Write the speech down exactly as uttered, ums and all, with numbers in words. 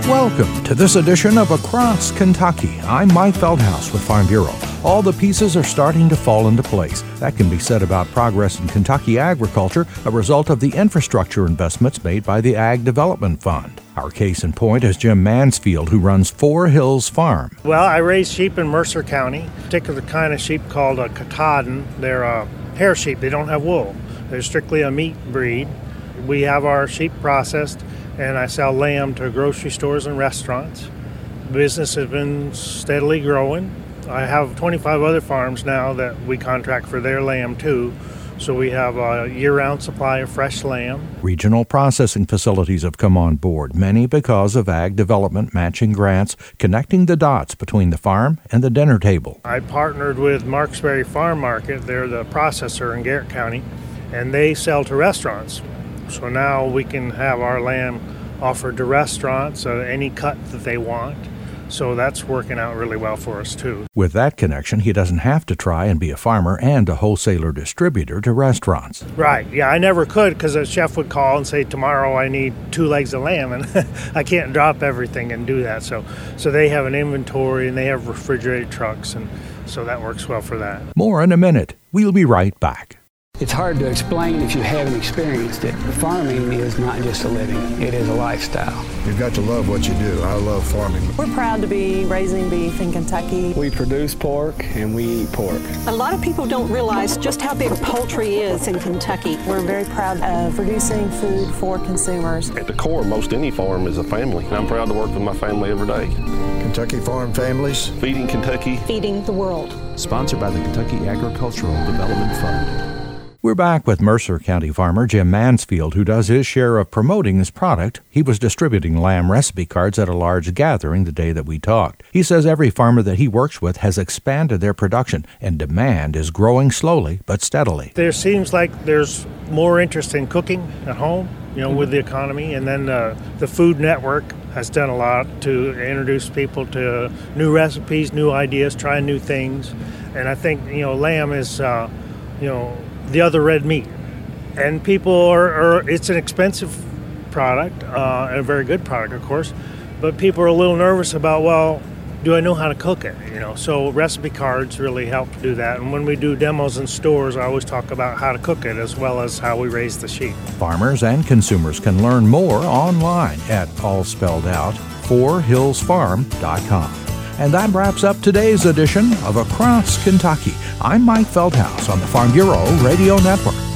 Welcome to this edition of Across Kentucky. I'm Mike Feldhaus with Farm Bureau. All the pieces are starting to fall into place. That can be said about progress in Kentucky agriculture, a result of the infrastructure investments made by the Ag Development Fund. Our case in point is Jim Mansfield, who runs Four Hills Farm. Well, I raise sheep in Mercer County, a particular kind of sheep called a Katahdin. They're a hair sheep. They don't have wool. They're strictly a meat breed. We have our sheep processed, and I sell lamb to grocery stores and restaurants. The business has been steadily growing. I have twenty-five other farms now that we contract for their lamb too. So we have a year-round supply of fresh lamb. Regional processing facilities have come on board, many because of Ag Development matching grants, connecting the dots between the farm and the dinner table. I partnered with Marksbury Farm Market. They're the processor in Garrett County, and they sell to restaurants. So now we can have our lamb offered to restaurants at any cut that they want. So that's working out really well for us too. With that connection, he doesn't have to try and be a farmer and a wholesaler distributor to restaurants. Right. Yeah, I never could, because a chef would call and say, tomorrow I need two legs of lamb, and I can't drop everything and do that. So so they have an inventory, and they have refrigerated trucks, and so that works well for that. More in a minute. We'll be right back. It's hard to explain if you haven't experienced it. Farming is not just a living, it is a lifestyle. You've got to love what you do. I love farming. We're proud to be raising beef in Kentucky. We produce pork and we eat pork. A lot of people don't realize just how big poultry is in Kentucky. We're very proud of producing food for consumers. At the core, most any farm is a family. I'm proud to work with my family every day. Kentucky Farm Families. Feeding Kentucky. Feeding the world. Sponsored by the Kentucky Agricultural Development Fund. We're back with Mercer County farmer Jim Mansfield, who does his share of promoting his product. He was distributing lamb recipe cards at a large gathering the day that we talked. He says every farmer that he works with has expanded their production, and demand is growing slowly but steadily. There seems like there's more interest in cooking at home, you know, mm-hmm. with the economy, and then uh, the Food Network has done a lot to introduce people to new recipes, new ideas, trying new things. And I think, you know, lamb is, uh, you know, the other red meat, and people are, are it's an expensive product, uh, and a very good product, of course, but people are a little nervous about, well, do I know how to cook it? You know, so recipe cards really help to do that. And when we do demos in stores, I always talk about how to cook it as well as how we raise the sheep. Farmers and consumers can learn more online at, all spelled out, four hills farm dot com. And that wraps up today's edition of Across Kentucky. I'm Mike Feldhaus on the Farm Bureau Radio Network.